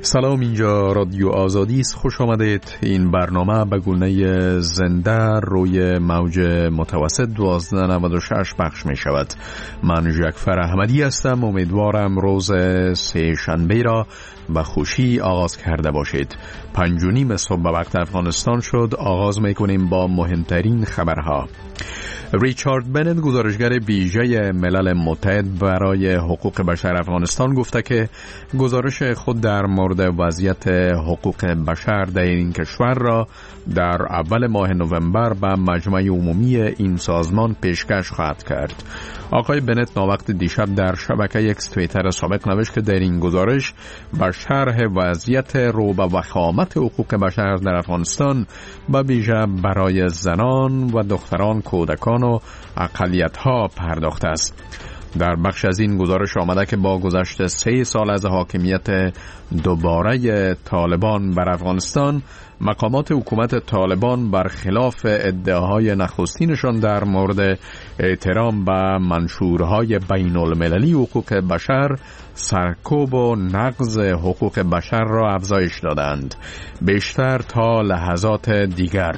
سلام، اینجا رادیو آزادی است. خوش آمدید. این برنامه به گونه زنده روی موج متوسط 1296 پخش می شود. من جعفر احمدی هستم. امیدوارم روز سه شنبه را به خوشی آغاز کرده باشید. 5:30 صبح به وقت افغانستان شد. آغاز می کنیم با مهمترین خبرها. ریچارد بنت، گزارشگر ویژه ملل متحد برای حقوق بشر افغانستان، گفته که گزارش خود در مورد وضعیت حقوق بشر در این کشور را در اول ماه نوامبر به مجمع عمومی این سازمان پیشکش خواهد کرد. آقای بنت ناوقت دیشب در شبکه اکس توییتر سابق نوشت که در این گزارش به شرح وضعیت رو به وخامت حقوق بشر در افغانستان به ویژه برای زنان و دختران، کودکان و اقلیت‌ها پرداخته است. در بخش از این گزارش آمده که با گذشت 3 سال از حاکمیت دوباره طالبان بر افغانستان، مقامات حکومت طالبان برخلاف ادعاهای نخستینشان در مورد احترام به منشورهای بین المللی حقوق بشر، سرکوب و نقض حقوق بشر را افزایش دادند، بیشتر تا لحظات دیگر.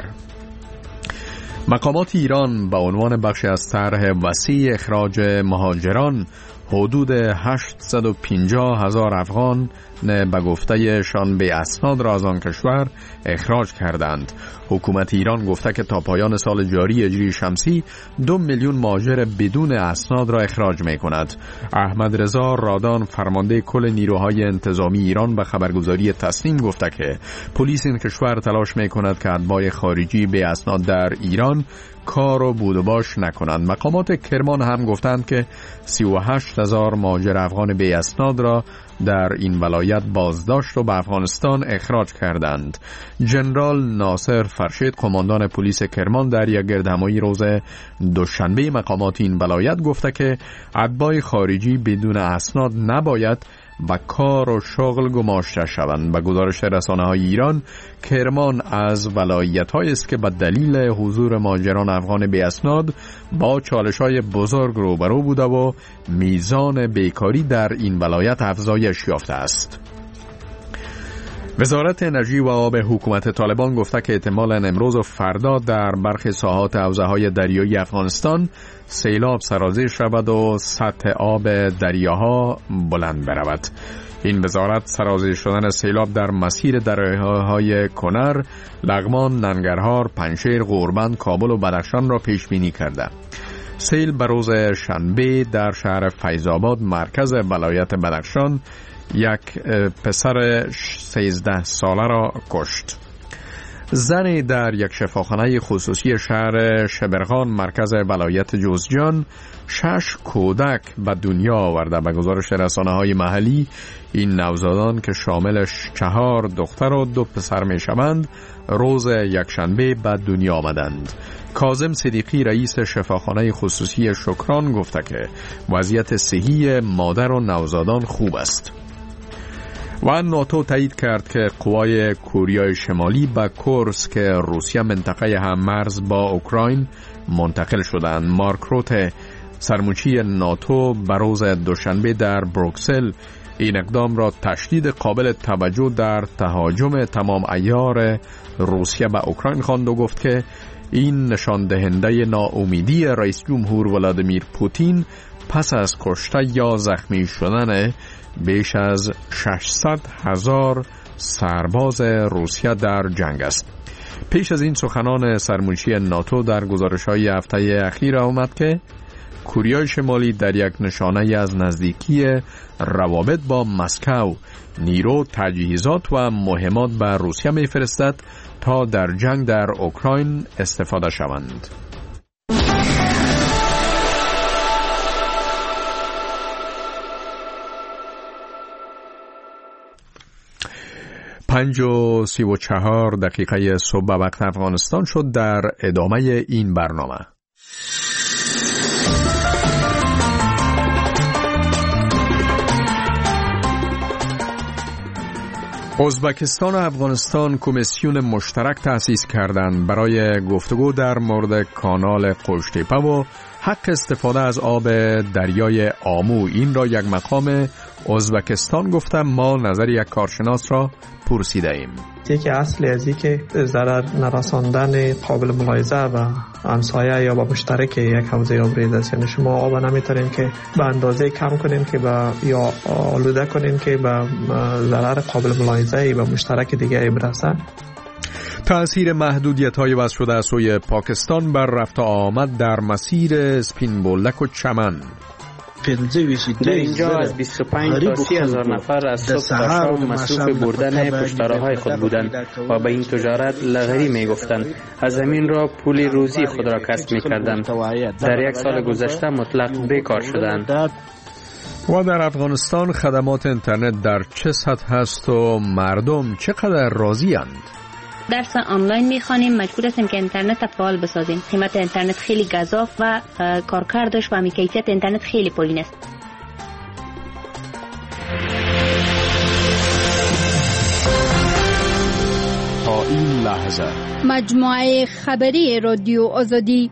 مقامات ایران به عنوان بخشی از طرح وسیع اخراج مهاجران حدود 850,000 افغان به گفته شان به اسناد را از آن کشور اخراج کردند. حکومت ایران گفته که تا پایان سال جاری هجری شمسی 2 میلیون مهاجر بدون اسناد را اخراج می کند. احمد رضا رادان، فرمانده کل نیروهای انتظامی ایران، به خبرگزاری تسنیم گفته که پلیس این کشور تلاش می کند که اتباع خارجی به اسناد در ایران کار و بود و باش نکنند. مقامات کرمان هم گفتند که 38,000 مهاجر افغان بی اسناد را در این ولایت بازداشت و به افغانستان اخراج کردند. جنرال ناصر فرشید، قماندان پلیس کرمان، در یک گردهمایی روز دوشنبه مقامات این ولایت گفته که اتباع خارجی بدون اسناد نباید به کار و شغل گماشته شوند. به گزارش رسانه‌های ایران، کرمان از ولایت‌هایی است که به دلیل حضور مهاجران افغان بی اسناد با چالش‌های بزرگ روبرو بوده و میزان بیکاری در این ولایت افزایش یافته است. وزارت انرژی و آب حکومت طالبان گفته که احتمالاً امروز و فردا در برخی ساحات حوزه‌های دریایی افغانستان سیلاب سرازیر شود و سطح آب دریاها بلند برود. این وزارت سرازیر شدن سیلاب در مسیر دریاهای کنر، لغمان، ننگرهار، پنجشیر، غوربند، کابل و بدخشان را پیش بینی کرده. سیل به روز شنبه در شهر فیض‌آباد، مرکز ولایت بدخشان، یک پسر 13 ساله را کشت. زنی در یک شفاخانه خصوصی شهر شبرغان، مرکز ولایت جوزجان، 6 کودک به دنیا آورده. به گزارش رسانه‌های محلی، این نوزادان که شامل 4 دختر و 2 پسر می شوند، روز یکشنبه به دنیا آمدند. کاظم صدیقی، رئیس شفاخانه خصوصی شکران، گفته که وضعیت صحی مادر و نوزادان خوب است. و ناتو تایید کرد که قوای کوریای شمالی به کورسک روسیه، منطقه هممرز با اوکراین، منتقل شدند. مارک روته، سرمنشی ناتو، به روز دوشنبه در بروکسل این اقدام را تشدید قابل توجه در تهاجم تمام عیار روسیه به اوکراین خواند و گفت که این نشان دهنده ناامیدی رئیس جمهور ولادیمیر پوتین پس از کشته یا زخمی شدن بیش از 600,000 سرباز روسیه در جنگ است. پیش از این سخنان سرمنشی ناتو در گزارش‌های هفته اخیر آمد که کره شمالی در یک نشانه از نزدیکی روابط با مسکو نیرو، تجهیزات و مهمات به روسیه می‌فرستد تا در جنگ در اوکراین استفاده شوند. پنج و 34 دقیقه صبح وقت افغانستان شد. در ادامه این برنامه ازبکستان و افغانستان کمیسیون مشترک تأسیس کردند برای گفتگو در مورد کانال قوشتیپه و حق استفاده از آب دریای آمو. این را یک مقام ازبکستان گفتم. ما نظر یک کارشناس را پرسیده ایم. یکی اصلی از این که ضرر نرساندن قابل ملاحظه و همسایه یا با مشترک یک حوزه آبریز است. یعنی شما آب نمیتونین که به اندازه کم کنین که یا آلوده کنین که به ضرر قابل ملاحظه به مشترک دیگه برسه. تأثیر محدودیت‌های وضع شده از سوی پاکستان بر رفت و آمد در مسیر سپین بولدک و چمن. در اینجا از 25 تا 30,000 نفر از صبح تا شام مصروف بردن پشتراهای خود بودند و به این تجارت لغری می گفتند. از زمین را پول روزی خود را کسب می کردند. در یک سال گذشته مطلق بیکار شدند. و در افغانستان خدمات اینترنت در چه سطح است و مردم چقدر راضی اند؟ درس آنلاین میخوانیم، مجبور هستیم که اینترنت فعال بسازیم. قیمت اینترنت خیلی گزاف و کارکردش و کیفیت اینترنت خیلی پایین است. تا این لحظه مجموعه خبری رادیو آزادی.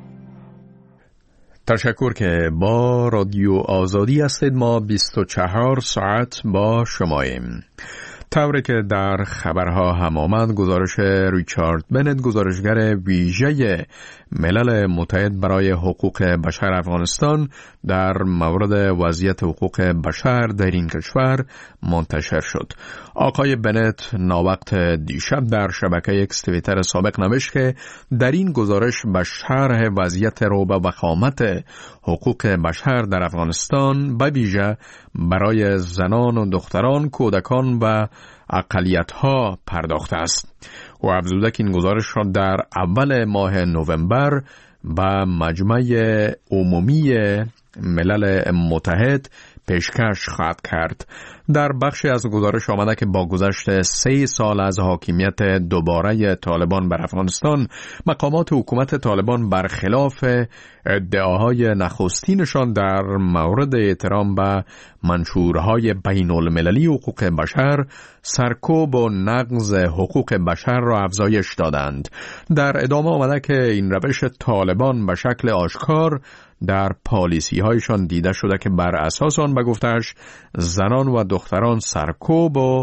تشکر که با رادیو آزادی هستید. ما 24 ساعت با شماییم. طوری که در خبرها هم آمد، گزارش ریچارد بنت، گزارشگر ویژه ملل متحد برای حقوق بشر افغانستان، در مورد وضعیت حقوق بشر در این کشور منتشر شد. آقای بنت ناوقت دیشب در شبکه اکس توییتر سابق نوشت که در این گزارش به شرح وضعیت رو به وخامت حقوق بشر در افغانستان، به ویژه برای زنان و دختران، کودکان و اقلیت‌ها پرداخته است. و افزوده که این گزارش را در اول ماه نوامبر به مجمع عمومی ملل متحد پیشکش خواهد کرد. در بخشی از گزارش آمده که با گذشت 3 سال از حاکمیت دوباره طالبان بر افغانستان، مقامات حکومت طالبان برخلاف ادعاهای نخستینشان در مورد احترام به منشورهای بین المللی حقوق بشر، سرکوب و نقض حقوق بشر را افزایش دادند. در ادامه آمده که این روش طالبان به شکل آشکار در پالیسی هایشان دیده شده که بر اساس آن به گفتش زنان و دختران سرکوب و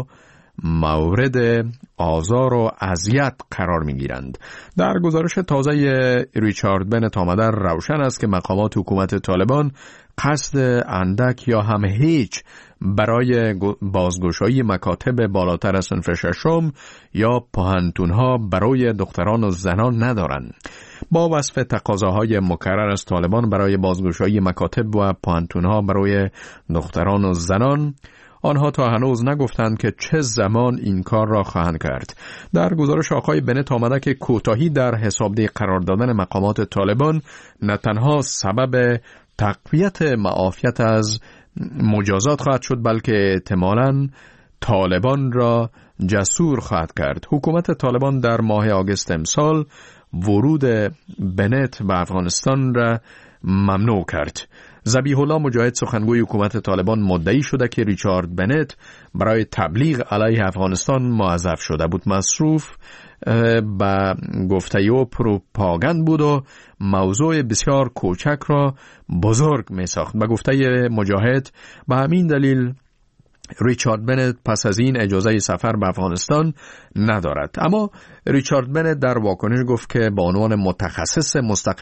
مورد آزار و اذیت قرار می گیرند. در گزارش تازه ریچارد بنت آمده روشن است که مقامات حکومت طالبان قصد اندک یا هم هیچ برای بازگشایی مکاتب بالاتر از صنف ششم یا پوهنتون‌ها برای دختران و زنان ندارند. با وصف تقاضاهای مکرر از طالبان برای بازگشایی مکاتب و پوهنتون‌ها برای دختران و زنان، آنها تا هنوز نگفتند که چه زمان این کار را خواهند کرد. در گزارش آقای بنت آمده که کوتاهی در حسابدهی قرار دادن مقامات طالبان نه تنها سبب تقویت معافیت از مجازات خواهد شد، بلکه احتمالاً طالبان را جسور خواهد کرد. حکومت طالبان در ماه آگوست امسال ورود بنت به افغانستان را ممنوع کرد. ذبیح الله مجاهد، سخنگوی حکومت طالبان، مدعی شده که ریچارد بنت برای تبلیغ علیه افغانستان موظف شده بود. مصروف به گفته و پروپاگاند بود و موضوع بسیار کوچک را بزرگ می ساخت. به گفته مجاهد به همین دلیل ریچارد بنت پس از این اجازه سفر به افغانستان ندارد. اما ریچارد بنت در واکنش گفت که به عنوان متخصص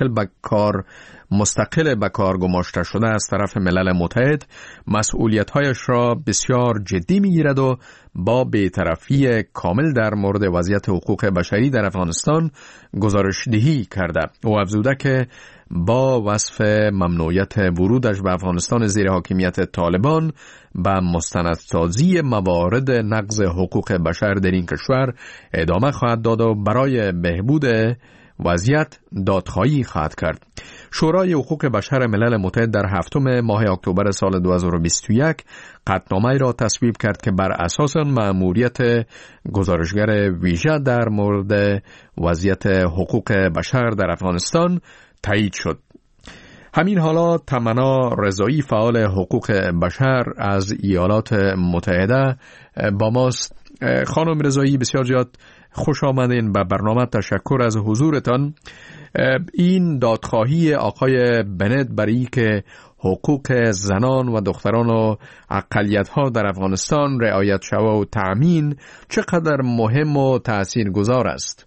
مستقل به کار گماشته شده از طرف ملل متحد مسئولیت‌هایش را بسیار جدی می‌گیرد و با بی‌طرفی کامل در مورد وضعیت حقوق بشری در افغانستان گزارش‌دهی کرده و افزوده که با وصف ممنوعیت ورودش به افغانستان زیر حاکمیت طالبان به مستندسازی موارد نقض حقوق بشر در این کشور ادامه خواهد داد و برای بهبود وضعیت دادخواهی خواهد کرد. شورای حقوق بشر ملل متحد در 7 ماه اکتبر سال 2021 قطعنامه‌ای را تصویب کرد که بر اساس آن مأموریت گزارشگر ویژه در مورد وضعیت حقوق بشر در افغانستان تایید شد. همین حالا تمنا رضایی، فعال حقوق بشر از ایالات متحده با ماست. خانم رضایی، بسیار زیاد خوش آمدین به برنامه. تشکر از حضورتان. این دادخواهی آقای بنت برای که حقوق زنان و دختران و اقلیت‌ها در افغانستان رعایت شود و تأمین چقدر مهم و تأثیرگذار است؟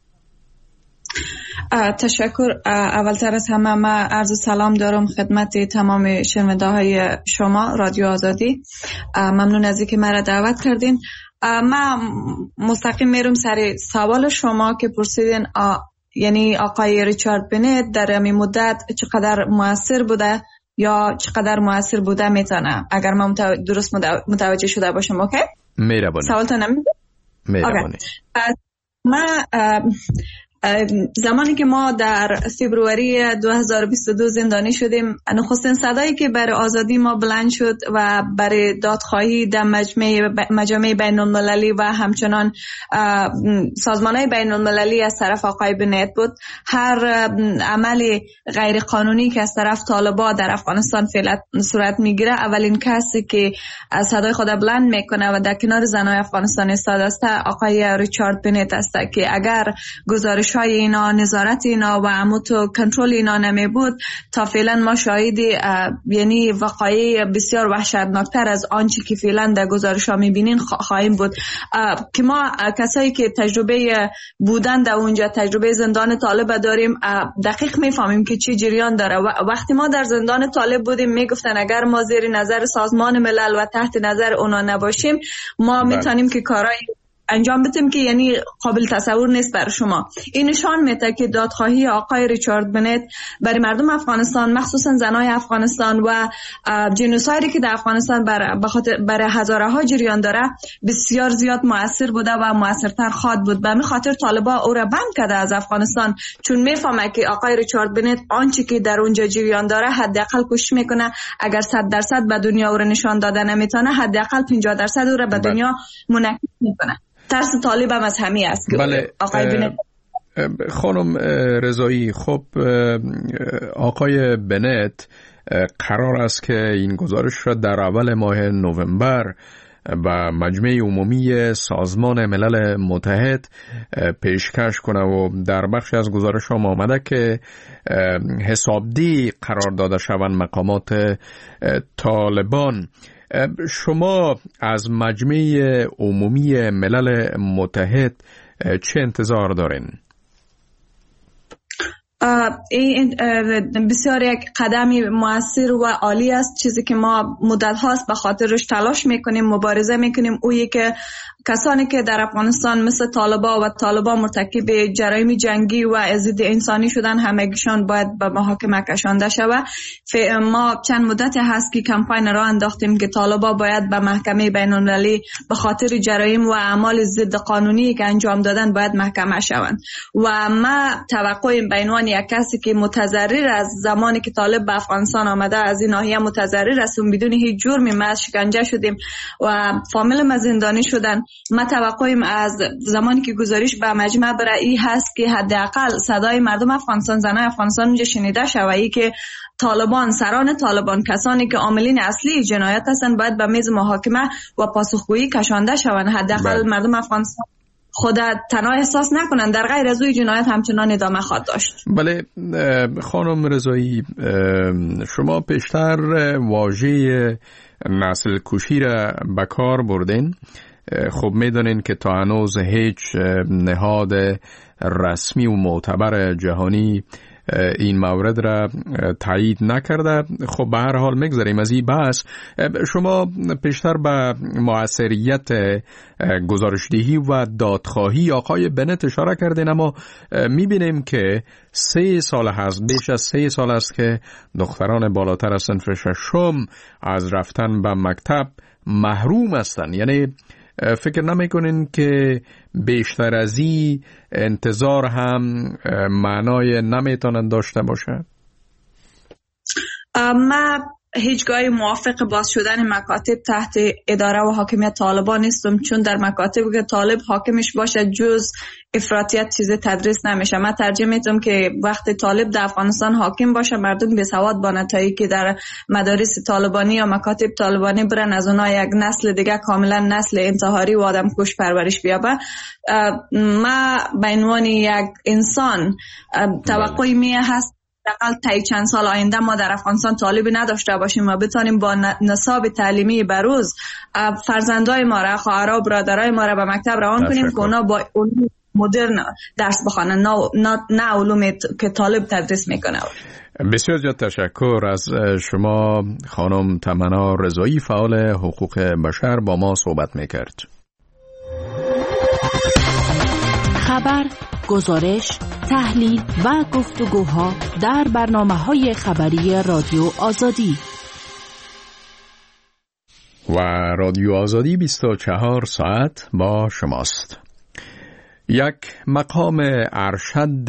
تشکر. اولتر از همه من عرض سلام دارم خدمت تمام شنونده های شما رادیو آزادی. ممنون از اینکه مرا دعوت کردین. من مستقیم میرم سر سوال شما که پرسیدین، یعنی آقای ریچارد بنت در این مدت چقدر مؤثر بوده یا چقدر مؤثر بوده میتونه، اگر من درست متوجه شده باشم. اوکی؟ مهربانی. سوالتون نمیده؟ مهربانی. من زمانی که ما در فبروری 2022 زندانی شدیم، نخستین صدایی که برای آزادی ما بلند شد و برای دادخواهی در مجامع بین المللی و همچنان سازمان‌های بین المللی از طرف آقای بنت بود. هر عمل غیر قانونی که از طرف طالبان در افغانستان فعلا صورت میگیره، اولین کسی که صدای خود بلند میکنه و در کنار زنای افغانستان ایستاده است آقای ریچارد بنت است که اگر گزارش های اینا، نظارت اینا و عموتو کنترل اینا نمی بود، تا فعلا ما شاهد یعنی وقایع بسیار وحشتناکتر از آنچه که فعلا در گزارش ها میبینین خواهیم بود. که ما کسایی که تجربه بودن در اونجا، تجربه زندان طالب داریم، دقیق میفهمیم که چی جریان داره. وقتی ما در زندان طالب بودیم میگفتن اگر ما زیر نظر سازمان ملل و تحت نظر اونا نباشیم ما میتونیم که کارهای انجام بدیم که یعنی قابل تصور نیست برای شما. این نشان میده که دادخواهی آقای ریچارد بنت برای مردم افغانستان، مخصوصا زنای افغانستان و جنوسایدی که در افغانستان برای هزاره ها جریان داره بسیار زیاد مؤثر بوده و مؤثرتر خواهد بود. به همین خاطر طالبان او را بند کرده از افغانستان، چون میفهمه که آقای ریچارد بنت آنچه که در اونجا جریان داره حداقل کوشش میکنه اگر 100% به دنیا او را نشان داده نمیتونه، حداقل 50% او را به دنیا منعکس میکنه. ترس طالب هم از همین است که آقای بنت. خانم رضایی، خب آقای بنت قرار است که این گزارش را در اول ماه نوامبر و مجمع عمومی سازمان ملل متحد پیشکش کنه و در بخشی از گزارش هم آمده که حسابدهی قرار داده شوند مقامات طالبان. شما از مجمع عمومی ملل متحد چه انتظار دارین؟ این بسیار یک قدمی موثر و عالی است، چیزی که ما مدت هاست به خاطرش تلاش میکنیم، مبارزه میکنیم. اویی که کسانی که در افغانستان مثل طالبان مرتکب جرایم جنگی و ضد انسانی شدن، همگیشان باید به محاکمه کشانده شود. ما چند مدت هست که کمپاین را انداختیم که طالبان باید به محکمه بین المللی به خاطر جرایم و اعمال ضد قانونی که انجام دادن باید محکمه شوند. و ما توقعیم به عنوان یک کسی که متضرر از زمانی که طالب به افغانستان آمده از این ناحیه متضرر هستیم، بدون هیچ جرمی ما شکنجه شدیم و فامیل ما زندانی شدن. ما توقعیم از زمانی که گزارش به مجمع برای هست که حداقل صدای مردم افغانستان، زنای افغانستان اونجا شنیده شود که طالبان، سران طالبان، کسانی که عاملین اصلی جنایت هستند باید به میز محاکمه و پاسخگویی کشانده شوند. حداقل مردم افغانستان خود تنها احساس نکنن در غیر از اوی جنایت همچنان ادامه خواهد داشت. بله خانم رضایی، شما پیشتر واژه نسل کشی را به کار بردین. خب میدونین که تا هنوز هیچ نهاد رسمی و معتبر جهانی این مورد را تایید نکرده. خب به هر حال میگذاریم از این بحث. شما پیشتر به مؤثریت گزارشدهی و دادخواهی آقای بنت اشاره کردین، اما میبینیم که 3 سال هست، بیش از 3 سال است که دختران بالاتر از صنف ششم از رفتن به مکتب محروم هستند. یعنی فکر نمیکنین که بیشتر از این انتظار هم معنای نمیتونن داشته باشه؟ ما هیچگاه موافق باز شدن مکاتب تحت اداره و حاکمیت طالبان نیستم، چون در مکاتبی که طالب حاکمش باشه جز افراطیت چیز تدریس نمیشه. من ترجیح میدم که وقتی طالب در افغانستان حاکم باشه مردم به سواد بانه تایی که در مدارس طالبانی یا مکاتب طالبانی برن از اونها یک نسل دیگه کاملا نسل انتحاری و آدم کش پرورش بیابه. ما به عنوان یک انسان توقعی می هست حداقل طی چند سال آینده ما در افغانستان طالبی نداشته باشیم و بتونیم با نصاب تعلیمی بروز فرزندای ما را، خواهرها و برادرای ما را به مکتب روان کنیم که اونا با علوم مدرن درس بخوانن، نه علوم که طالب تدریس میکنه. بسیار زیاد تشکر از شما خانم تمنا رضایی، فعال حقوق بشر، با ما صحبت میکرد. خبر، گزارش، تحلیل و گفتگوها در برنامه‌های خبری رادیو آزادی و رادیو آزادی 24 ساعت با شماست. یک مقام ارشد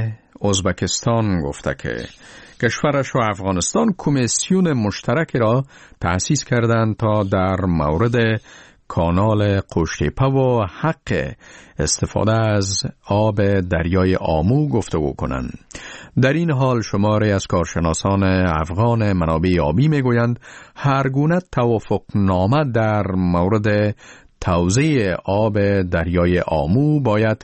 ازبکستان گفته که کشورش و افغانستان کمیسیون مشترک را تأسیس کردند تا در مورد کانال قشتیپه و حق استفاده از آب دریای آمو گفتگو کنند. در این حال شماری از کارشناسان افغان منابع آبی میگویند هر گونه توافقنامه در مورد توزیع آب دریای آمو باید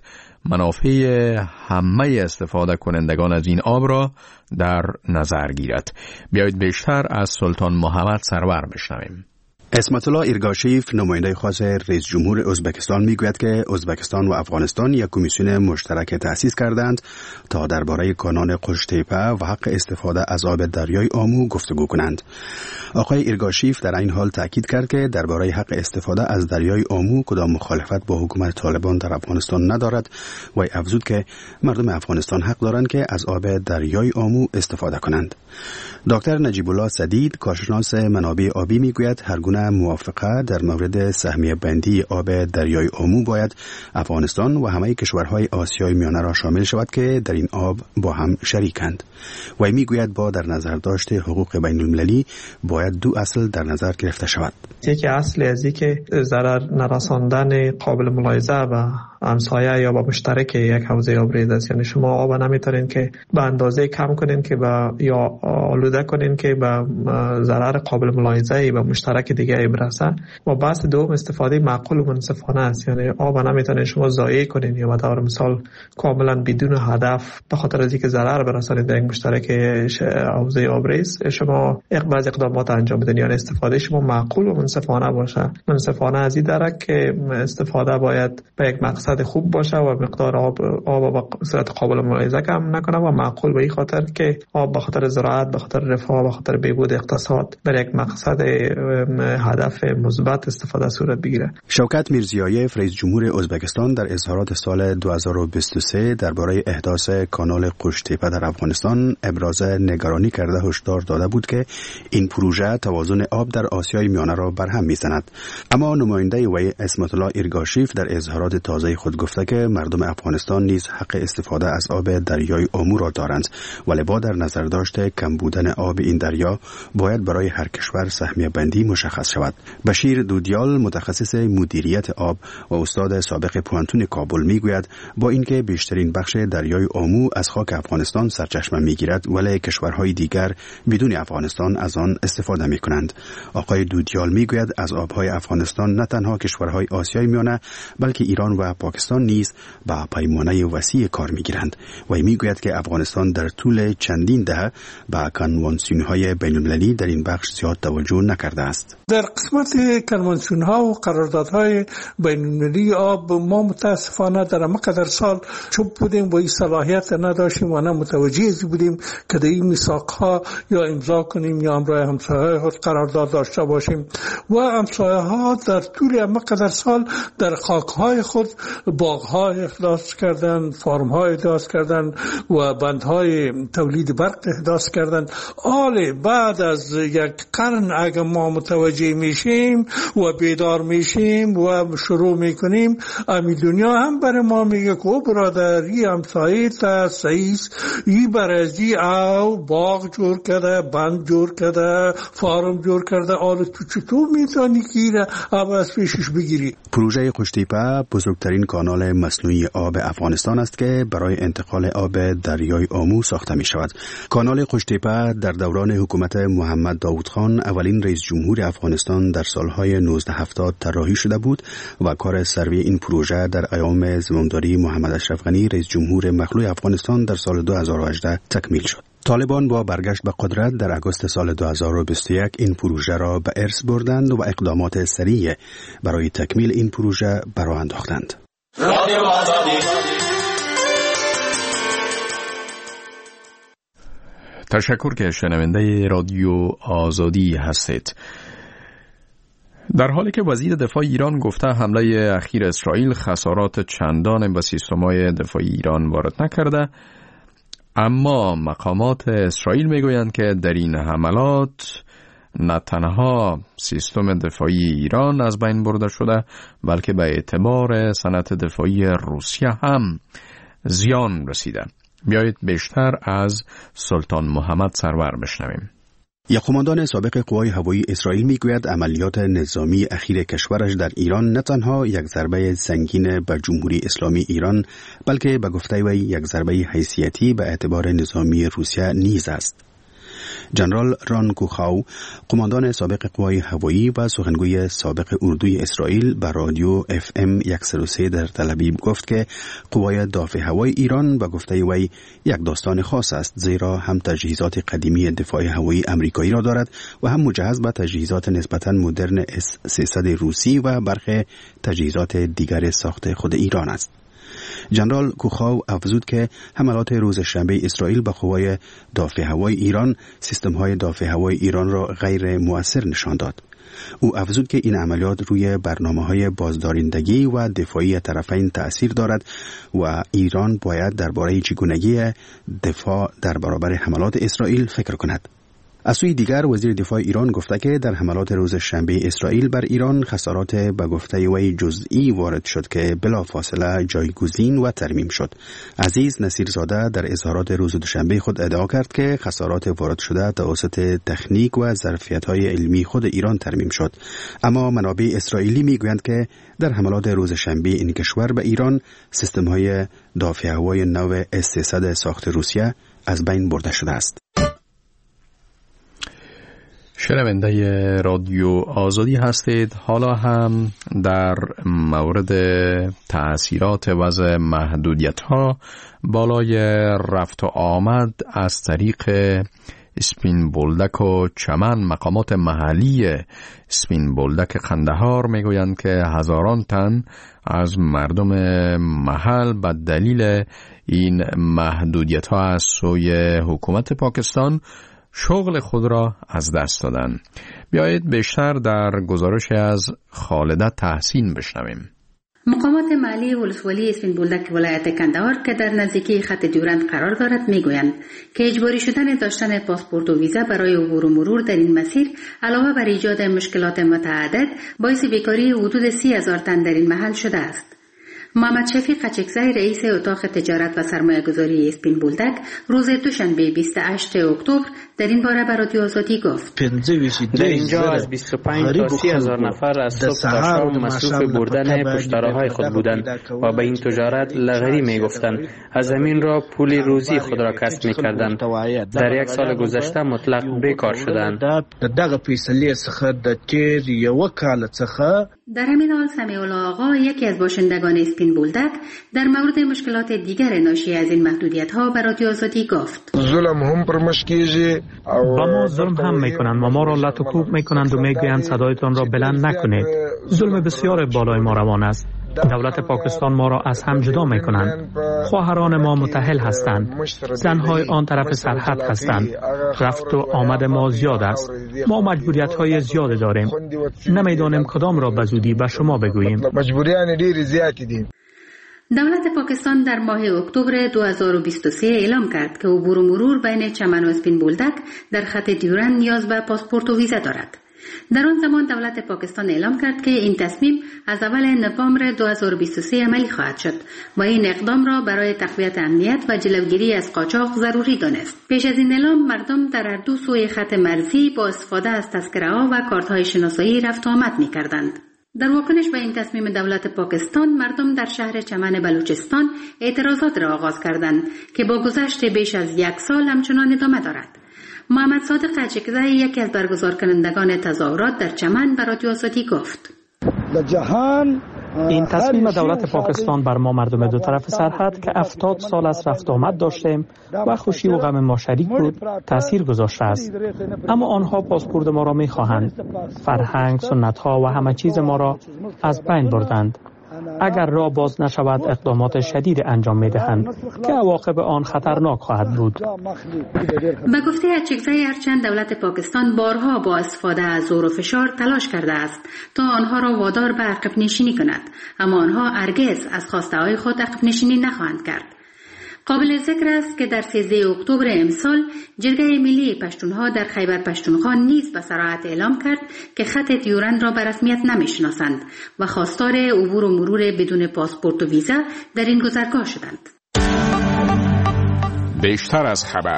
منافع همه استفاده کنندگان از این آب را در نظر گیرد. بیایید بیشتر از سلطان محمد سرور بشنویم. اسمت الله ایرگاشیف، نماینده خاص رئیس جمهور ازبکستان، میگوید که ازبکستان و افغانستان یک کمیسیون مشترک تأسیس کردند تا درباره کانال قشتیپه و حق استفاده از آب دریای آمو گفتگو کنند. آقای ایرگاشیف در این حال تاکید کرد که درباره حق استفاده از دریای آمو کدام مخالفت با حکومت طالبان در افغانستان ندارد و افزود که مردم افغانستان حق دارند که از آب دریای آمو استفاده کنند. دکتر نجیب الله سدید، کارشناس منابع آبی، میگوید هر گونه موافقه در مورد سهمیه بندی آب دریای آمو باید افغانستان و همه کشورهای آسیای میانه را شامل شود که در این آب با هم شریکند. و میگوید با در نظر داشت حقوق بین المللی باید دو اصل در نظر گرفته شود. یکی اصل از که ضرر نرساندن قابل ملاحظه و همسایه یا با مشترک یک حوزه آبریز است. یعنی شما آب نمیتونین که به اندازه کم کنین که یا آلوده کنین که به ضرر قابل ملاحظه به مشترک دیگه برسه. و بحث دوم استفاده معقول و منصفانه است. یعنی آب نمیتونین شما ضایع کنین یا به طور مثال کاملا بدون هدف به خاطر از اینکه ضرر برسانید به یک مشترک حوزه آبریز شما بعضی اقدامات انجام بدین. یعنی استفاده شما معقول و منصفانه باشه. منصفانه از این درک که استفاده باید به یک مقصد خوب باشه و مقدار آب به صورت قابل ملاحظه کم نکنه و معقول به این خاطر که آب به خاطر زراعت، به خاطر رفاه، به خاطر بهبود اقتصاد برای یک مقصد هدف مثبت استفاده صورت بگیره. شوکت میرزیایف، رئیس جمهور ازبکستان، در اظهارات سال 2023 درباره احداث کانال قشتیپه در افغانستان ابراز نگرانی کرده هشدار داده بود که این پروژه توازن آب در آسیای میانه را برهم میزند. اما نماینده وی اسمت الله ایرگاشیف در اظهارات تازه خود گفته که مردم افغانستان نیز حق استفاده از آب دریای آمو را دارند، ولی با در نظر داشته کم بودن آب این دریا باید برای هر کشور سهمیه بندی مشخص شود. بشیر دودیال، متخصص مدیریت آب و استاد سابق پوانتون کابل، میگوید با اینکه بیشترین بخش دریای آمو از خاک افغانستان سرچشمه میگیرد ولی کشورهای دیگر بدون افغانستان از آن استفاده میکنند. آقای دودیال میگوید از آبهای افغانستان نه تنها کشورهای آسیای میانه بلکه ایران و پاکستان نیز با پیمانه وسیع کار میگیرند و میگوید که افغانستان در طول چندین دهه با کنوانسیون‌های بین‌المللی در این بخش زیاد توجه نکرده است. در قسمت کنوانسیون‌ها و قراردادهای بین‌المللی آب ما متاسفانه در مقدار سال چوب بودیم و این صلاحیت نداشتیم و نه متوجه بودیم که در این میثاق‌ها یا امضا کنیم یا همراه همسایه‌های خود قرارداد داشته باشیم و همسایه‌ها در طول مقدار سال در خاک‌های خود باغ‌ها احداث کردن، فارم‌ها احداث کردن و بندهای تولید برق احداث کردن. بعد از یک قرن اگر ما متوجه میشیم و بیدار میشیم و شروع میکنیم، امی دنیا هم برای ما میگه که برادری همسایه تا سعیس ای برازی او باغ جور کرده، بند جور کرده، فارم جور کرده. تو چطور میتونی که از پیشش بگیری؟ پروژه قشتیپه بزرگترین کانال مصنوعی آب افغانستان است که برای انتقال آب دریای آمو ساخته می شود. کانال قشتیپه در دوران حکومت محمد داود خان اولین رئیس جمهور افغانستان در سالهای 1970 طراحی شده بود و کار سروی این پروژه در ایام زمامداری محمد اشرف غنی رئیس جمهور مخلوع افغانستان در سال 2018 تکمیل شد. طالبان با برگشت به قدرت در اگست سال 2021 این پروژه را به ارث بردند و اقدامات سریع برای تکمیل این پروژه برآ انداختند. تشکر که شنونده رادیو آزادی هستید. در حالی که وزیر دفاع ایران گفته حمله اخیر اسرائیل خسارات چندان به سیستم‌های دفاعی ایران وارد نکرده، اما مقامات اسرائیل میگویند که در این حملات نه تنها سیستم دفاعی ایران از بین برده شده، بلکه به اعتبار صنعت دفاعی روسیه هم زیان رسیده. بیایید بیشتر از سلطان محمد سرور بشنویم. یک قماندان سابق قوای هوایی اسرائیل میگوید عملیات نظامی اخیر کشورش در ایران نه تنها یک ضربه سنگین به جمهوری اسلامی ایران، بلکه به گفته وی یک ضربه حیثیتی به اعتبار نظامی روسیه نیز است. جنرال ران کوخاو، قماندان سابق قوای هوایی و سخنگوی سابق اردوی اسرائیل، به رادیو FM 103 در تل‌آویو گفت که قوای دافع هوایی ایران به گفته وی یک داستان خاص است، زیرا هم تجهیزات قدیمی دفاع هوایی امریکایی را دارد و هم مجهز به تجهیزات نسبتاً مدرن S-300 روسی و برخی تجهیزات دیگر ساخت خود ایران است. جنرال کوخاو افزود که حملات روز شنبه اسرائیل به قوای دافع هوایی ایران سیستم‌های دافع هوایی ایران را غیر مؤثر نشان داد. او افزود که این عملیات روی برنامه‌های بازدارندگی و دفاعی طرفین تأثیر دارد و ایران باید درباره چگونگی دفاع در برابر حملات اسرائیل فکر کند. از سوی دیگر وزیر دفاع ایران گفته که در حملات روز شنبه اسرائیل بر ایران خسارات به گفته وی جزئی وارد شد که بلافاصله جایگزین و ترمیم شد. عزیز نصیرزاده در اظهارات روز دوشنبه خود ادعا کرد که خسارات وارد شده توسط تکنیک و ظرفیت‌های علمی خود ایران ترمیم شد، اما منابع اسرائیلی میگویند که در حملات روز شنبه این کشور به ایران سیستم‌های دافع هوایی نو S-300 ساخت روسیه از بین برده شده است. شنونده رادیو آزادی هستید. حالا هم در مورد تأثیرات وضع محدودیت‌ها بالای رفت و آمد از طریق اسپین بولدک و چمن، مقامات محلی اسپین بولدک قندهار میگویند که هزاران تن از مردم محل به دلیل این محدودیت‌ها از سوی حکومت پاکستان شغل خود را از دست دادن. بیایید بیشتر در گزارش از خالده تحسین بشنویم. مقامات محلی ولسوالی اسپین بولدک ولایت کندهار که در نزدیکی خط دیورند قرار دارد میگویند که اجباری شدن داشتن پاسپورت و ویزا برای عبور و مرور در این مسیر علاوه بر ایجاد مشکلات متعدد باعث بیکاری حدود 30,000 تن در این محل شده است. محمد شفیق قچکزی رئیس اتاق تجارت و سرمایه‌گذاری اسپین بولدک روز دوشنبه 28 اکتبر در این باره به رادیو آزادی گفت: در اینجا از 25 تا 30,000 نفر از صبح تا شام مصروف بردن پشتراهای خود بودند و به این تجارت لغری میگفتند. از زمین را پول روزی خود را کسب میکردند. در یک سال گذشته مطلق بیکار شدند. در همین حال سمیع الله آقا، یکی از باشندگان اسپین بولدک، در مورد مشکلات دیگر ناشی از این محدودیت‌ها به رادیو آزادی گفت: با ما ظلم هم میکنند و ما را لط و کوب میکنند و میگویند صدایتان را بلند نکنید. ظلم بسیار بالای ما روان است. دولت پاکستان ما را از هم جدا می کنند. خواهران ما متأهل هستند. زنهای آن طرف سرحد هستند. رفت و آمد ما زیاد است. ما مجبوریت های زیاد داریم. نمیدانیم کدام را به زودی به شما بگوییم. دولت پاکستان در ماه اکتبر 2023 اعلام کرد که عبور و مرور بین چمن و اسپین بولدک در خط دیورند نیاز به پاسپورت و ویزا دارد. در آن زمان دولت پاکستان اعلام کرد که این تصمیم از اول نوامبر 2023 عملی خواهد شد و این اقدام را برای تقویت امنیت و جلوگیری از قاچاق ضروری دانست. پیش از این اعلام مردم در هر دو سوی خط مرزی با استفاده از تذکره‌ها و کارت‌های شناسایی رفت و آمد می‌کردند. در واکنش به این تصمیم دولت پاکستان، مردم در شهر چمن بلوچستان اعتراضات را آغاز کردند که با گذشت بیش از 1 سال همچنان ادامه دارد. محمد صادق اچکزی یکی از برگزار کنندگان تظاهرات در چمن به رادیو آزادی گفت: این تصمیم دولت پاکستان بر ما مردم دو طرف سرحد که 70 سال از رفت آمد داشتیم و خوشی و غم ما شریک بود تأثیر گذاشته است. اما آنها پاسپورت ما را می خواهند. فرهنگ، سنت ها و همه چیز ما را از بین بردند. اگر راه باز نشود اقدامات شدید انجام می دهند که عواقب آن خطرناک خواهد بود. به گفته اچکزی، هرچند دولت پاکستان بارها با استفاده از زور و فشار تلاش کرده است تا آنها را وادار به عقب نشینی کند، اما آنها هرگز از خواسته های خود عقب نشینی نخواهند کرد. قابل ذکر است که در 13 اکتبر امسال جرگه ملی پشتونها در خیبر پشتونخوا نیز به صراحت اعلام کرد که خط دیورند را به رسمیت نمی‌شناسند و خواستار عبور و مرور بدون پاسپورت و ویزا در این گذرگاه شدند. بیشتر از خبر.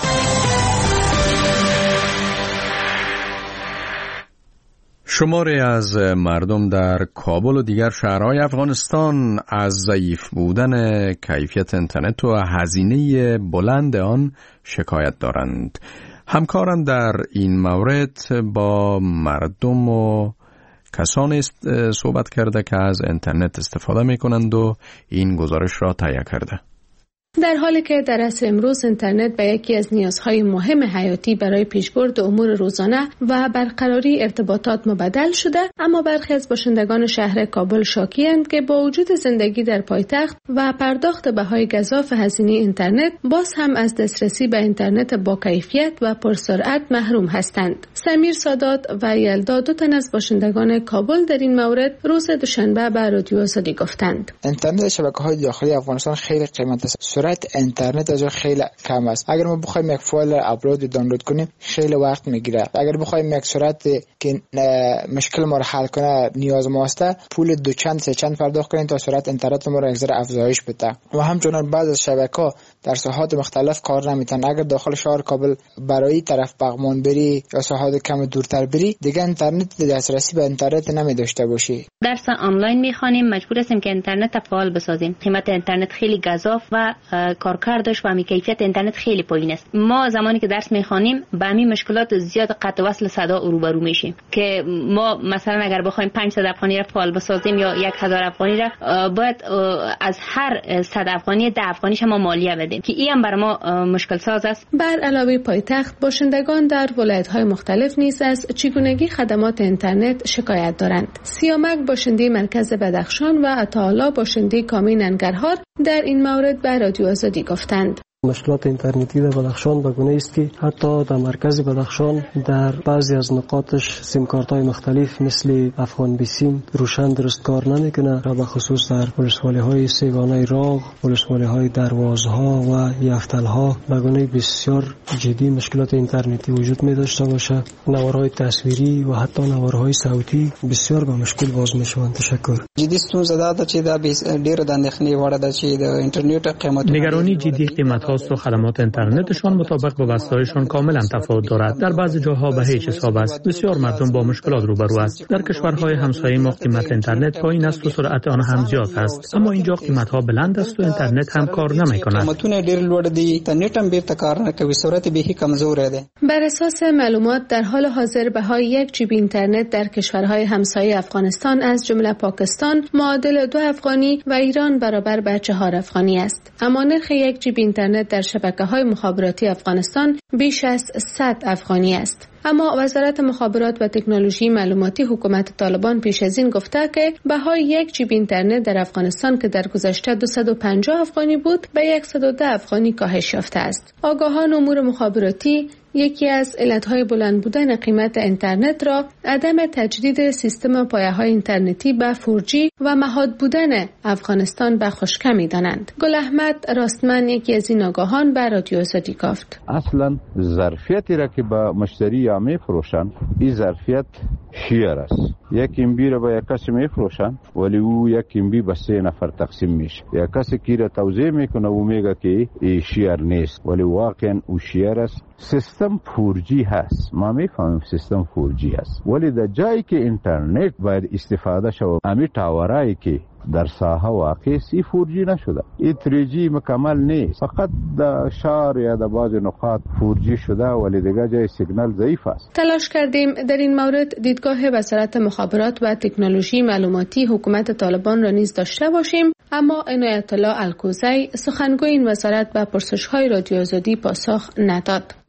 شماری از مردم در کابل و دیگر شهرهای افغانستان از ضعیف بودن کیفیت اینترنت و هزینه بلند آن شکایت دارند. همکاران در این مورد با مردم و کسانی صحبت کرده که از اینترنت استفاده می کنند و این گزارش را تهیه کرده. در حالی که در عصر امروز اینترنت به یکی از نیازهای مهم حیاتی برای پیشبرد امور روزانه و برقراری ارتباطات مبدل شده، اما برخی از باشندگان شهر کابل شاکی‌اند که با وجود زندگی در پایتخت و پرداخت بهای گزاف هزینه اینترنت باز هم از دسترسی به اینترنت با کیفیت و پرسرعت محروم هستند. سمیر سادات و یلدا، دو تن از باشندگان کابل، در این مورد روز دوشنبه به رادیو آزادی گفتند: اینترنت شبکه‌های داخلی افغانستان خیلی قیمت است. اینترنت از خیلی کم است. اگر ما بخوایم یک فایل آپلود دانلود کنیم خیلی وقت میگیره. اگر بخوایم یک سرعت که مشکل ما رو حل کنه نیاز ماست، پول 2 چند 3 چند پرداخت کنیم تا سرعت اینترنت ما رو یک ذره افزایش بده. و همچنین بعض از شبکه‌ها در ساحات مختلف کار نمیتونن. اگر داخل شهر کابل برای طرف بغمان بری یا ساحات کم دورتر بری، دیگه اینترنت دسترسی به اینترنت نمیداشته باشی. درس آنلاین میخوانیم، مجبور هستیم که اینترنت فعال بسازیم. قیمت اینترنت خیلی گزاف و کارکردش و کیفیت اینترنت خیلی پایین است. ما زمانی که درس میخوانیم با همین مشکلات زیاد قطع وصل صدا روبرو میشیم که ما مثلا اگر بخوایم 500 افغانی را فعال بسازیم یا 1000 افغانی را، باید از هر 100 افغانی 10 افغانیش ما مالیه بدیم که این هم برای ما مشکل ساز است. بر علاوه پایتخت، باشندگان در ولایت‌های مختلف نیز از چگونگی خدمات اینترنت شکایت دارند. سیامک باشنده مرکز بدخشان و عطاالله باشنده کامی ننگرهار در این مورد به رادیو آزادی گفتند: مشکلات اینترنتی در بدخشان به گونه است که حتی در مرکز بدخشان در بعضی از نقاطش سیم کارت های مختلف مثل افغان بیسیم روشن درست کار نمیکنه و به خصوص در ولسوالی های سیگانه راغ، ولسوالی های دروازها و یفتل ها به گونه بسیار جدی مشکلات اینترنتی وجود می داشته باشه. نوارهای تصویری و حتی نوارهای صوتی بسیار به مشکل باز میشوند. تشکر. جدی ستونزه ده چې دا ډیر د اندېښنې وړ ده چې د اینترنت قیمت نگرانی جدی قیمت و خدمات اینترنتشان مطابق با بسته‌هایشان کاملا تفاوت دارد. در بعضی جاها به هیچ حساب است. بسیار مردم با مشکلات روبرو است. در کشورهای همسایه ما قیمت اینترنت پایین است و سرعت آن هم زیاد است، اما اینجا قیمت‌ها بلند است و اینترنت هم کار نمی‌کند. قیمتونه ډیر لوړ دي، اینترنت هم بیرته کار نه کوي، سرعت به کمزور ده. بر اساس معلومات در حال حاضر بهای 1 جیب اینترنت در کشورهای همسایه افغانستان از جمله پاکستان معادل 2 افغانی و ایران برابر به 4 افغانی است. اما نرخ 1 جیب اینترنت در شبکه‌های مخابراتی افغانستان بیش از 100 افغانی است. اما وزارت مخابرات و تکنولوژی معلوماتی حکومت طالبان پیش از این گفته که بهای 1 جیب اینترنت در افغانستان که در گذشته 250 افغانی بود به 110 افغانی کاهش یافته است. آگاهان امور مخابراتی یکی از علتهای بلند بودن قیمت اینترنت را عدم تجدید سیستم پایه‌های اینترنتی به 4G و مهاد بودن افغانستان به خشکه می‌دانند. گل احمد راستمن یکی از این آگاهان به رادیو آزادی گفت: اصلا ظرفیتی را که به مشتری میفروشند این ظرفیت شیر است. یک MB را به یک کسی میفروشند ولی او یک MB به 3 نفر تقسیم میشه. یک کسی که را توزیع میکنه و میگه که این شیر نیست ولی واقعا او شیر است. سیستم 4G هست، ما میفهمیم سیستم 4G هست ولی در جایی که اینترنت باید استفاده شود امی تاورایی که در ساحه واقع سی 4G نشده، این 3G مکمل نیست، فقط در شهر یا در بعض نقاط 4G شده ولی دیگه جای سیگنال ضعیف است. تلاش کردیم در این مورد دیدگاه وزارت مخابرات و تکنولوژی معلوماتی حکومت طالبان را نیز داشته باشیم، اما عنایت الله الکوزی سخنگوی این وزارت به پرسش‌های رادیو آزادی پاسخ نداد.